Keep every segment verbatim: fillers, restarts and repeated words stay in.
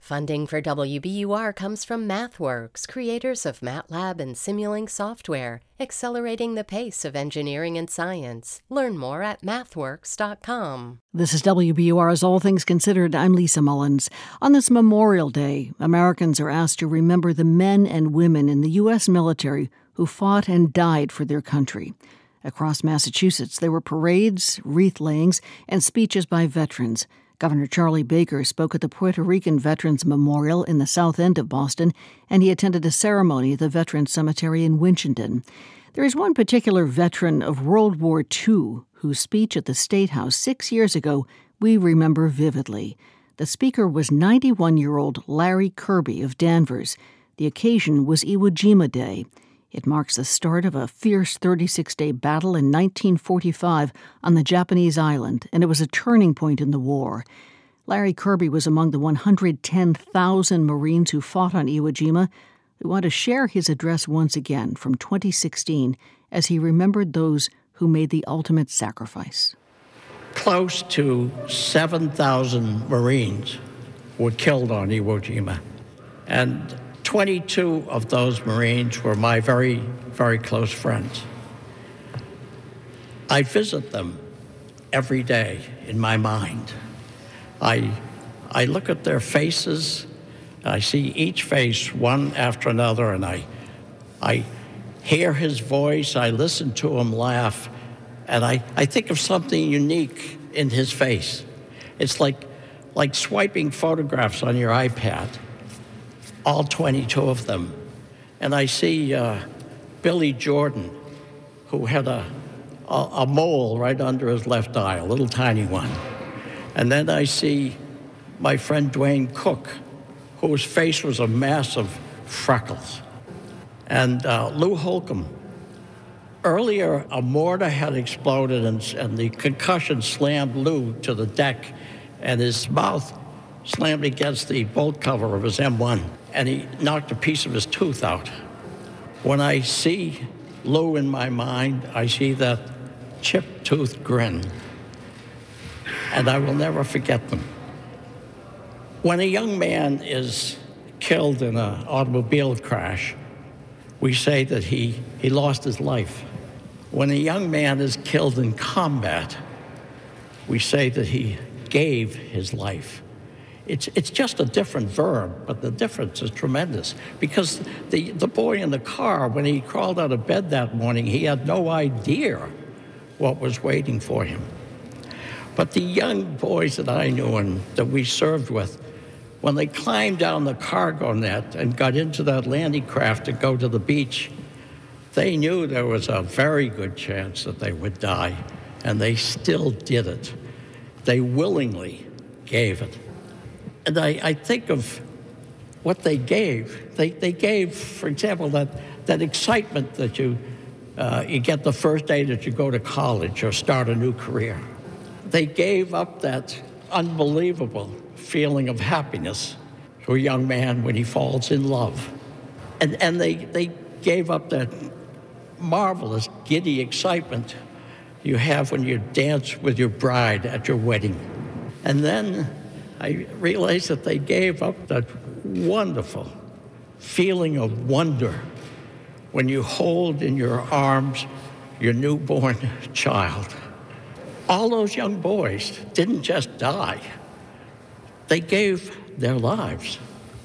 Funding for W B U R comes from MathWorks, creators of MATLAB and Simulink software, accelerating the pace of engineering and science. Learn more at mathworks dot com. This is W B U R's All Things Considered. I'm Lisa Mullins. On this Memorial Day, Americans are asked to remember the men and women in the U S military who fought and died for their country. Across Massachusetts, there were parades, wreath layings, and speeches by veterans. Governor Charlie Baker spoke at the Puerto Rican Veterans Memorial in the south end of Boston, and he attended a ceremony at the Veterans Cemetery in Winchendon. There is one particular veteran of World War Two whose speech at the State House six years ago we remember vividly. The speaker was ninety-one-year-old Larry Kirby of Danvers. The occasion was Iwo Jima Day. It marks the start of a fierce thirty-six day battle in nineteen forty-five on the Japanese island, and it was a turning point in the war. Larry Kirby was among the one hundred ten thousand Marines who fought on Iwo Jima. We want to share his address once again from twenty sixteen as he remembered those who made the ultimate sacrifice. Close to seven thousand Marines were killed on Iwo Jima, and twenty-two of those Marines were my very, very close friends. I visit them every day in my mind. I, I look at their faces, I see each face one after another, and I, I hear his voice, I listen to him laugh, and I, I think of something unique in his face. It's like, like swiping photographs on your iPad. All twenty-two of them. And I see uh, Billy Jordan, who had a, a, a mole right under his left eye, a little tiny one. And then I see my friend Dwayne Cook, whose face was a mass of freckles. And uh, Lou Holcomb. Earlier, a mortar had exploded and, and the concussion slammed Lou to the deck, and his mouth slammed against the bolt cover of his M one, and he knocked a piece of his tooth out. When I see Lou in my mind, I see that chip-toothed grin, and I will never forget them. When a young man is killed in an automobile crash, we say that he, he lost his life. When a young man is killed in combat, we say that he gave his life. It's it's just a different verb, but the difference is tremendous. Because the, the boy in the car, when he crawled out of bed that morning, he had no idea what was waiting for him. But the young boys that I knew and that we served with, when they climbed down the cargo net and got into that landing craft to go to the beach, they knew there was a very good chance that they would die, and they still did it. They willingly gave it. And I, I think of what they gave. They, they gave, for example, that, that excitement that you, uh, you get the first day that you go to college or start a new career. They gave up that unbelievable feeling of happiness to a young man when he falls in love. And, and they, they gave up that marvelous, giddy excitement you have when you dance with your bride at your wedding. And then I realized that they gave up that wonderful feeling of wonder when you hold in your arms your newborn child. All those young boys didn't just die. They gave their lives.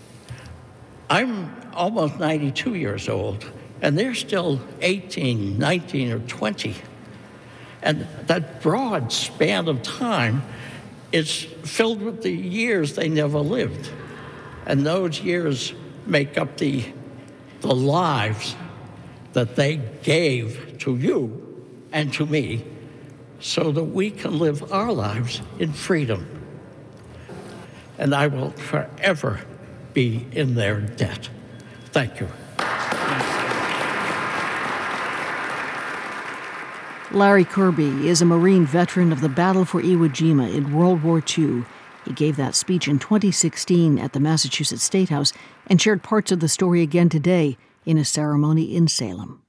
I'm almost ninety-two years old, and they're still eighteen, nineteen, or twenty. And that broad span of time is filled with the years they never lived. And those years make up the, the lives that they gave to you and to me so that we can live our lives in freedom. And I will forever be in their debt. Thank you. Larry Kirby is a Marine veteran of the Battle for Iwo Jima in World War Two. He gave that speech in twenty sixteen at the Massachusetts State House and shared parts of the story again today in a ceremony in Salem.